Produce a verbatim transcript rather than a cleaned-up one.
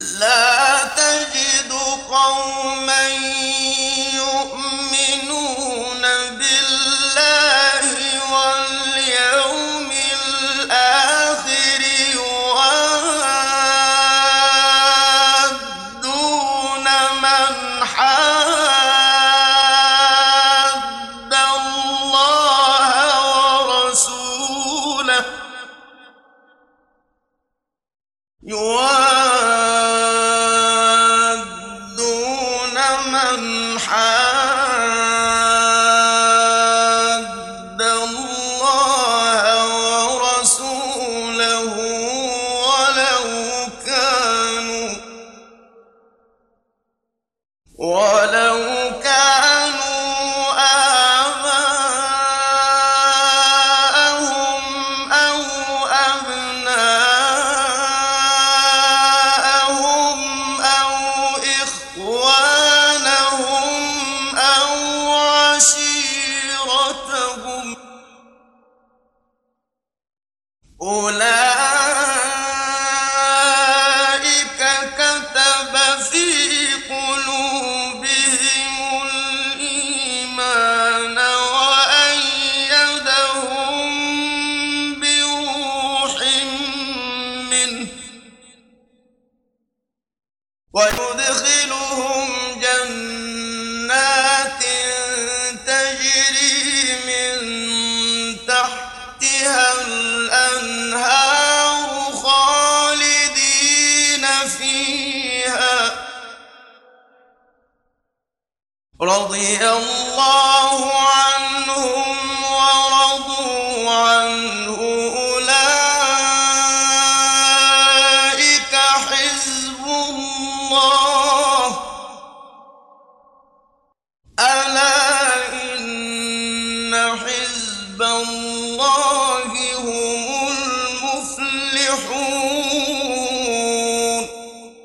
لا تجد قوما يؤمنون بالله واليوم الآخر يوادون من حاد الله ورسوله يوادون من حاد الله ورسوله ولو كانوا ولو كانوا آباءهم أو أبناءهم أو إخوانهم أو عشيرتهم أولئك كتب في قلوبهم الإيمان وأيدهم بروح منه ويدخلهم جنات تجري من تحتها الأنهار خالدين فيها رضي الله